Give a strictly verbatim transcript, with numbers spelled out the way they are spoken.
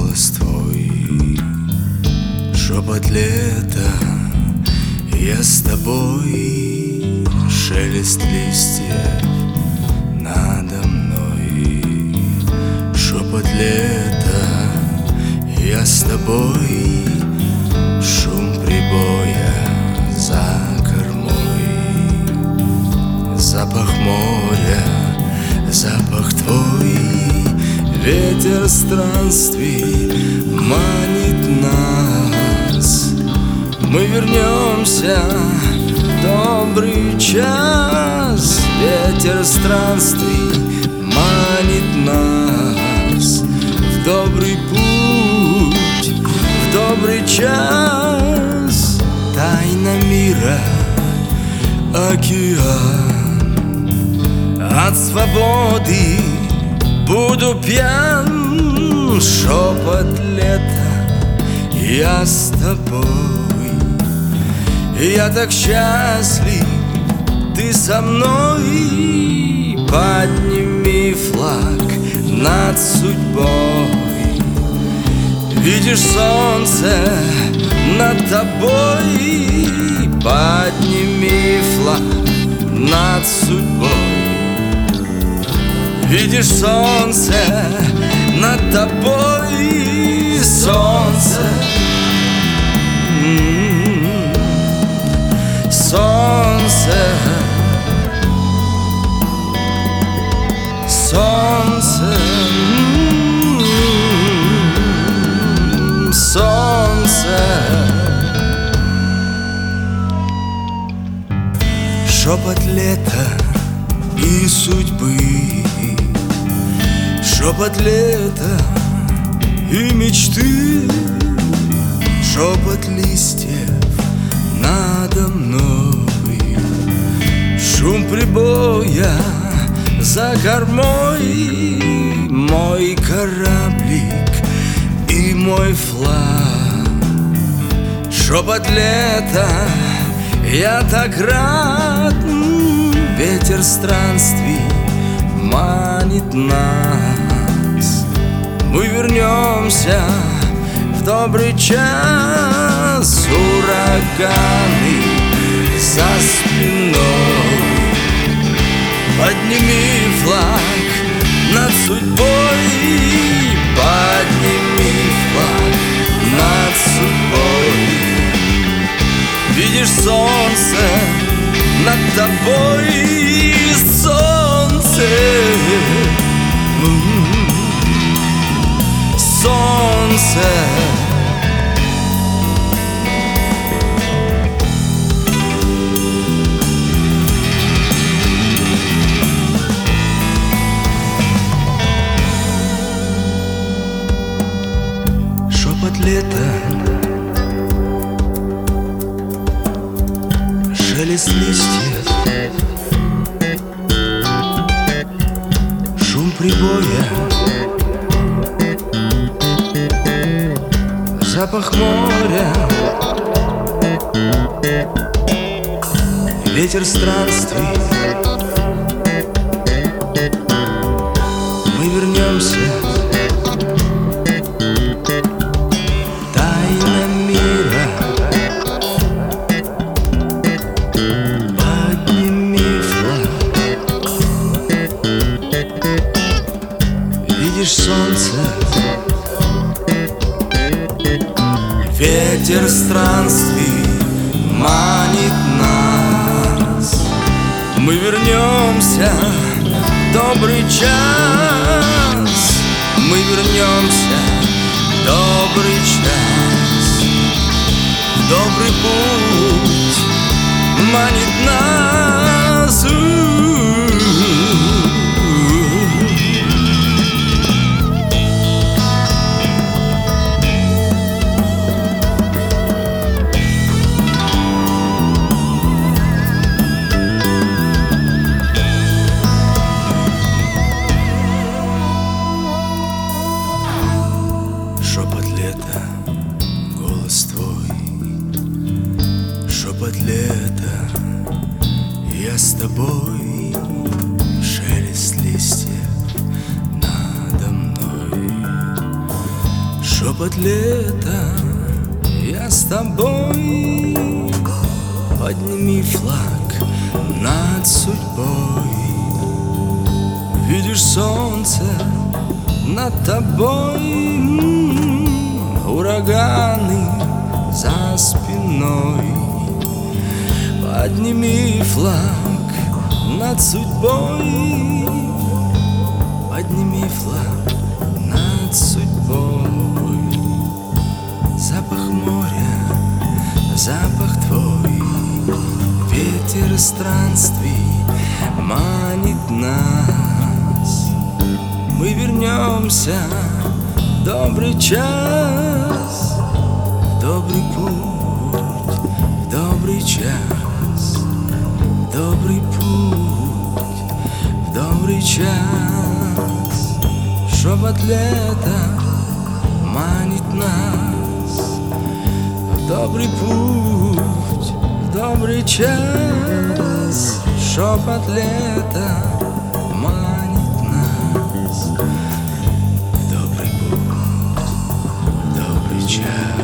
голос твой, шепот лета, я с тобой, шелест листьев надо мной, шепот лета, я с тобой, шум прибоя за кормой, запах моря, запах твой, ветер странствий манит нас. Мы вернемся в добрый час, ветер странствий манит нас в добрый путь, в добрый час. Тайна мира, океан, от свободы буду пьян, шепот лета, я с тобой. Я так счастлив, ты со мной, подними флаг над судьбой. Видишь солнце над тобой, подними флаг над судьбой. Видишь солнце над тобой, солнце, солнце, солнце, солнце. Шепот лета и судьбы, шепот лета и мечты, шепот листьев надо мной, шум прибоя за кормой, мой кораблик и мой флаг. Шепот лета, я так рад, ветер странствий манит нас. Мы вернемся в добрый час, ураганы за спиной. Подними флаг над судьбой, подними флаг над судьбой. Видишь солнце над тобой, солнце, солнце. Шепот лета, шелест листьев, шум прибоя, запах моря, ветер странствий. Мы вернемся. Тайна мира, подними флаг. Видишь солнце, ветер странствий манит нас. Мы вернемся в добрый час, мы вернемся в добрый час. Добрый путь манит нас. Шепот лета, голос твой, шепот лета, я с тобой, шелест листьев надо мной, Шепот лета, я с тобой. Подними флаг над судьбой. Видишь солнце над тобой, м-м, ураганы за спиной. Подними флаг над судьбой. Подними флаг над судьбой. Запах моря, запах твой, ветер странствий манит нас. Мы вернемся в добрый час, в добрый путь, в добрый час, в добрый путь, в добрый час. Шепот лета манит нас в добрый путь, в добрый час. Шепот лета манит нас в добрый путь, в добрый час.